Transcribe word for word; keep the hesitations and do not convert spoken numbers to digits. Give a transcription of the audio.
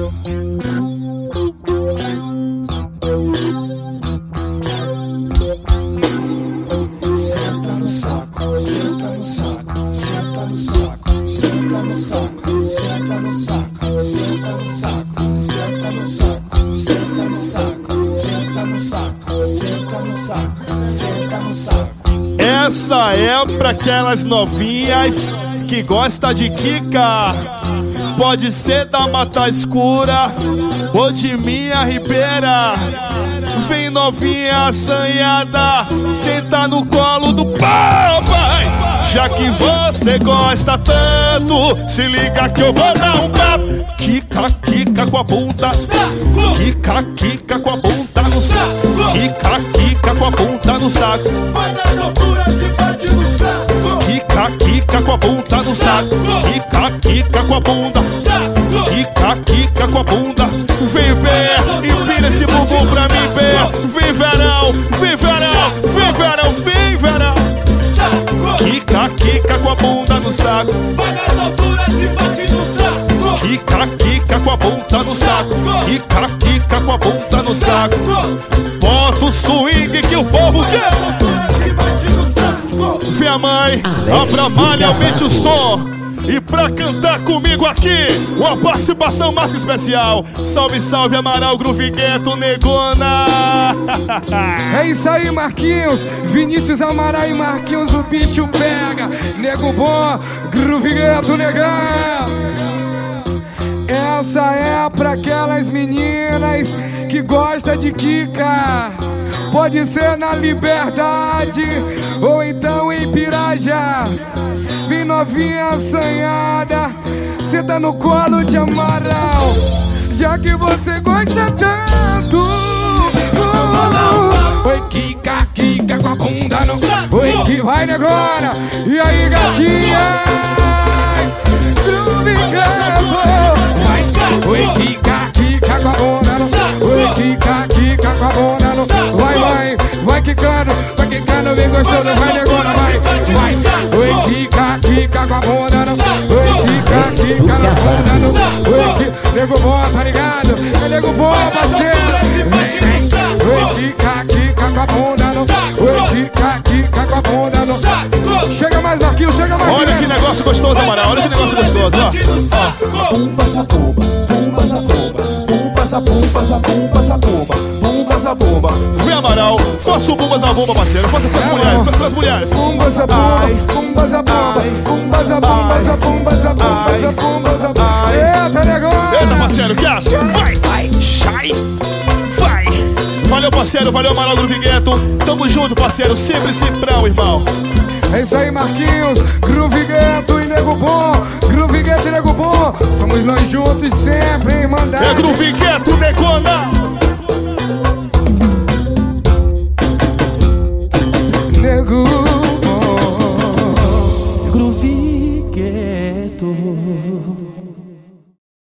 Senta no saco, senta no saco, senta no saco, senta no saco, senta no saco, senta no saco, senta no saco, senta no saco, senta no saco, senta no saco, senta no saco. Essa é pra aquelas novinhas que gosta de quica. Pode ser da Mata Escura ou de Minha Ribeira. Vem novinha assanhada, senta no colo do papai. Já que você gosta tanto, se liga que eu vou dar um papo. Quica, quica com a bunda, quica, quica com a bunda no saco, quica, quica com a bunda no saco. Vai nas alturas e bate no saco. Quica, quica com a bunda no saco, quica, quica com a bunda, quica, quica com a bunda. Vem ver, empina esse bumbum pra mim ver. Vem verão, vem verão, vem verão, vem verão. Quica, quica com a bunda no saco. Vai nas alturas e bate no saco. Quica, quica com a bunda no saco. Quica, quica com a bunda no saco. Bota o swing que o povo quer. Vem a mãe, abra malhamente o som. E pra cantar comigo aqui, uma participação mais que especial. Salve, salve, Amaral, Groove Ghetto, Negona. É isso aí, Marquinhos, Vinícius, Amaral e Marquinhos, o bicho pega. Nego bom, Groove Ghetto, negão. Essa é pra aquelas meninas que gostam de quica. Pode ser na Liberdade ou então em Pirajá. Vem novinha assanhada, senta no colo de Amaral. Já que você gosta tanto. uh, Oi, quica, quica com a bunda no. Oi, que vai negona. E aí, gatinha? Groove Ghetto. Oi, quica, quica com a bunda no. Oi, quica, quica com a bunda no. Vai, vai, vai quicando, vai quicando, bem gostoso, vai negona, vai, vai. Oi, quica, quica com a bunda no. Oi, quica, quica na bunda no. Oi, quica, nego bom, tá ligado? É nego bom, parceiro. Oi, quica, quica com a bunda no. Oi, quica, quica com a bunda no. Chega mais, Marquinhos, chega mais. Olha que negócio gostoso, Amaral, olha que negócio gostoso, ó. Pumba essa pomba, pumba essa pomba, pumba essa pomba, essa pomba, essa pomba, pumba essa pomba. Vem, Amaral, faça o bumbas a bomba, parceiro. Faça pras mulheres, pras mulheres. Pumba essa pomba, pumba essa pomba, pumba essa pomba, essa pomba, essa pomba, essa pomba, essa pomba. Eita, negócio. Eita, parceiro, que acha? Vai, vai, sai, vai. Valeu, parceiro, valeu, Amaral, Groove Ghetto. Tamo junto, parceiro, sempre cifrão, irmão. É isso aí, Marquinhos, Groove Ghetto e Nego Bom, Groove Ghetto e Nego Bom, somos nós juntos sempre, irmandade. É Groove Ghetto, Negona.